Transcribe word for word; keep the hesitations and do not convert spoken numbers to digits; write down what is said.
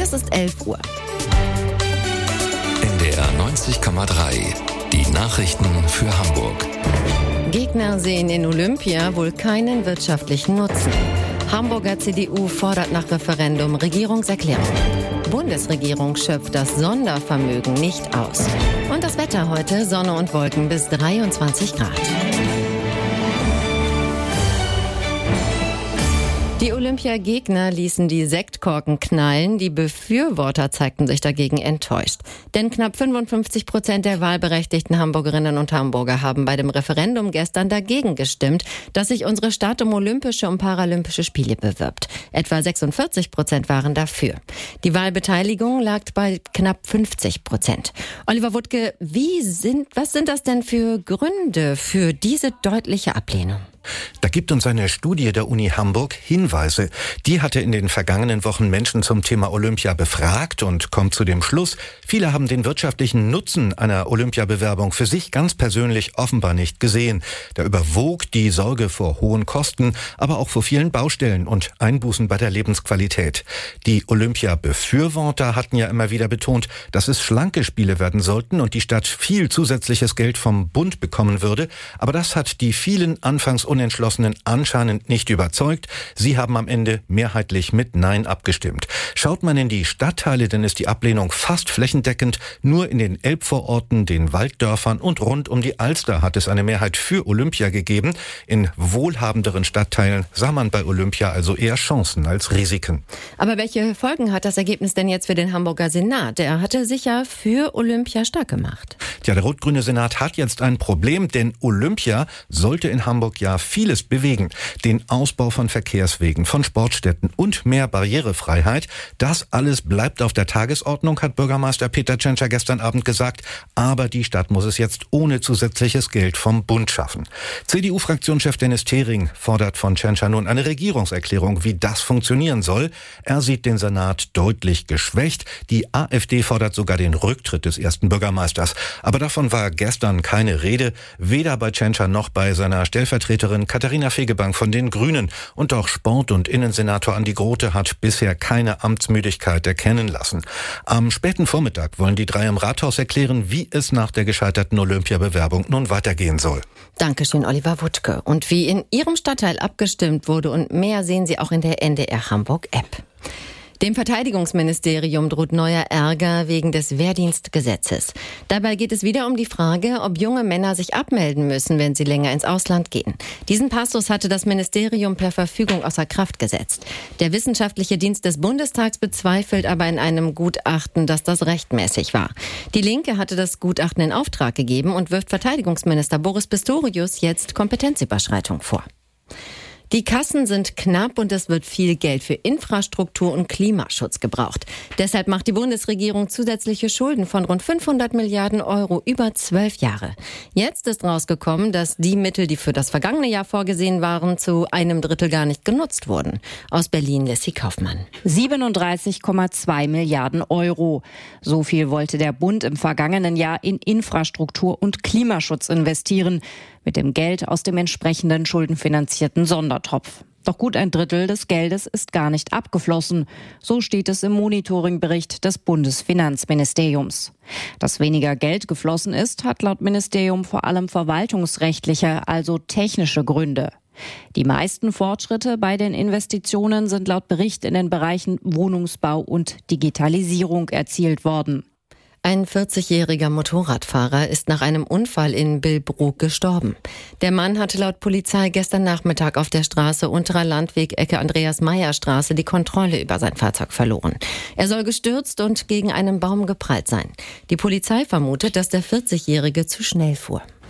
es ist elf Uhr. N D R neunzig Komma drei. Die Nachrichten für Hamburg. Gegner sehen in Olympia wohl keinen wirtschaftlichen Nutzen. Hamburger C D U fordert nach Referendum Regierungserklärung. Bundesregierung schöpft das Sondervermögen nicht aus. Und das Wetter heute, Sonne und Wolken bis dreiundzwanzig Grad. Die Olympiagegner ließen die Sektkorken knallen, die Befürworter zeigten sich dagegen enttäuscht. Denn knapp fünfundfünfzig Prozent der wahlberechtigten Hamburgerinnen und Hamburger haben bei dem Referendum gestern dagegen gestimmt, dass sich unsere Stadt um Olympische und Paralympische Spiele bewirbt. Etwa sechsundvierzig Prozent waren dafür. Die Wahlbeteiligung lag bei knapp fünfzig Prozent. Oliver Wuttke, wie sind, was sind das denn für Gründe für diese deutliche Ablehnung? Da gibt uns eine Studie der Uni Hamburg Hinweise. Die hatte in den vergangenen Wochen Menschen zum Thema Olympia befragt und kommt zu dem Schluss, viele haben den wirtschaftlichen Nutzen einer Olympiabewerbung für sich ganz persönlich offenbar nicht gesehen. Da überwog die Sorge vor hohen Kosten, aber auch vor vielen Baustellen und Einbußen bei der Lebensqualität. Die Olympia-Befürworter hatten ja immer wieder betont, dass es schlanke Spiele werden sollten und die Stadt viel zusätzliches Geld vom Bund bekommen würde. Aber das hat die vielen anfangs Unentschlossenen anscheinend nicht überzeugt. Sie haben am Ende mehrheitlich mit Nein abgestimmt. Schaut man in die Stadtteile, dann ist die Ablehnung fast flächendeckend. Nur in den Elbvororten, den Walddörfern und rund um die Alster hat es eine Mehrheit für Olympia gegeben. In wohlhabenderen Stadtteilen sah man bei Olympia also eher Chancen als Risiken. Aber welche Folgen hat das Ergebnis denn jetzt für den Hamburger Senat? Der hatte sich ja für Olympia stark gemacht. Tja, der rot-grüne Senat hat jetzt ein Problem, denn Olympia sollte in Hamburg ja vieles bewegen. Den Ausbau von Verkehrswegen, von Sportstätten und mehr Barrierefreiheit. Das alles bleibt auf der Tagesordnung, hat Bürgermeister Peter Tschentscher gestern Abend gesagt. Aber die Stadt muss es jetzt ohne zusätzliches Geld vom Bund schaffen. C D U-Fraktionschef Dennis Thering fordert von Tschentscher nun eine Regierungserklärung, wie das funktionieren soll. Er sieht den Senat deutlich geschwächt. Die AfD fordert sogar den Rücktritt des ersten Bürgermeisters. Aber davon war gestern keine Rede, weder bei Tschentscher noch bei seiner Stellvertreterin Katharina Fegebank von den Grünen. Und auch Sport- und Innensenator Andi Grote hat bisher keine Amtsmüdigkeit erkennen lassen. Am späten Vormittag wollen die drei im Rathaus erklären, wie es nach der gescheiterten Olympiabewerbung nun weitergehen soll. Dankeschön, Oliver Wuttke. Und wie in Ihrem Stadtteil abgestimmt wurde und mehr sehen Sie auch in der N D R Hamburg-App. Dem Verteidigungsministerium droht neuer Ärger wegen des Wehrdienstgesetzes. Dabei geht es wieder um die Frage, ob junge Männer sich abmelden müssen, wenn sie länger ins Ausland gehen. Diesen Passus hatte das Ministerium per Verfügung außer Kraft gesetzt. Der wissenschaftliche Dienst des Bundestags bezweifelt aber in einem Gutachten, dass das rechtmäßig war. Die Linke hatte das Gutachten in Auftrag gegeben und wirft Verteidigungsminister Boris Pistorius jetzt Kompetenzüberschreitung vor. Die Kassen sind knapp und es wird viel Geld für Infrastruktur und Klimaschutz gebraucht. Deshalb macht die Bundesregierung zusätzliche Schulden von rund fünfhundert Milliarden Euro über zwölf Jahre. Jetzt ist rausgekommen, dass die Mittel, die für das vergangene Jahr vorgesehen waren, zu einem Drittel gar nicht genutzt wurden. Aus Berlin Leslie Kaufmann. siebenunddreißig Komma zwei Milliarden Euro. So viel wollte der Bund im vergangenen Jahr in Infrastruktur und Klimaschutz investieren. Mit dem Geld aus dem entsprechenden schuldenfinanzierten Sondertopf. Doch gut ein Drittel des Geldes ist gar nicht abgeflossen. So steht es im Monitoringbericht des Bundesfinanzministeriums. Dass weniger Geld geflossen ist, hat laut Ministerium vor allem verwaltungsrechtliche, also technische Gründe. Die meisten Fortschritte bei den Investitionen sind laut Bericht in den Bereichen Wohnungsbau und Digitalisierung erzielt worden. Ein vierzigjähriger Motorradfahrer ist nach einem Unfall in Billbrook gestorben. Der Mann hatte laut Polizei gestern Nachmittag auf der Straße Unterer Landweg, Ecke Andreas-Meyer-Straße, die Kontrolle über sein Fahrzeug verloren. Er soll gestürzt und gegen einen Baum geprallt sein. Die Polizei vermutet, dass der vierzigjährige zu schnell fuhr.